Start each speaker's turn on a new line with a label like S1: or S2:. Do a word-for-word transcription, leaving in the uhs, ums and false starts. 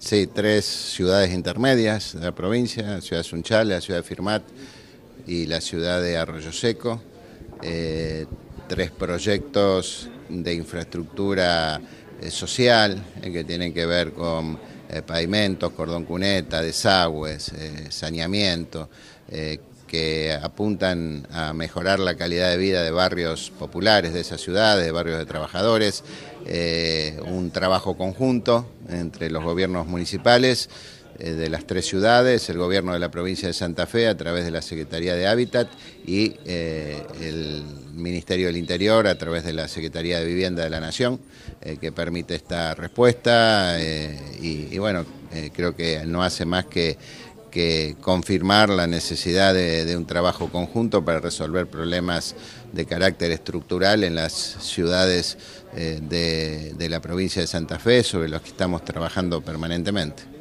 S1: Sí, tres ciudades intermedias de la provincia, la ciudad de Sunchales, la ciudad de Firmat y la ciudad de Arroyo Seco. Eh, tres proyectos de infraestructura eh, social eh, que tienen que ver con eh, pavimentos, cordón cuneta, desagües, eh, saneamiento, eh, que apuntan a mejorar la calidad de vida de barrios populares de esas ciudades, de barrios de trabajadores, eh, un trabajo conjunto entre los gobiernos municipales eh, de las tres ciudades, el gobierno de la provincia de Santa Fe a través de la Secretaría de Hábitat y eh, el Ministerio del Interior a través de la Secretaría de Vivienda de la Nación, eh, que permite esta respuesta eh, y, y bueno, eh, creo que no hace más que que confirmar la necesidad de, de un trabajo conjunto para resolver problemas de carácter estructural en las ciudades eh, de, de la provincia de Santa Fe, sobre los que estamos trabajando permanentemente.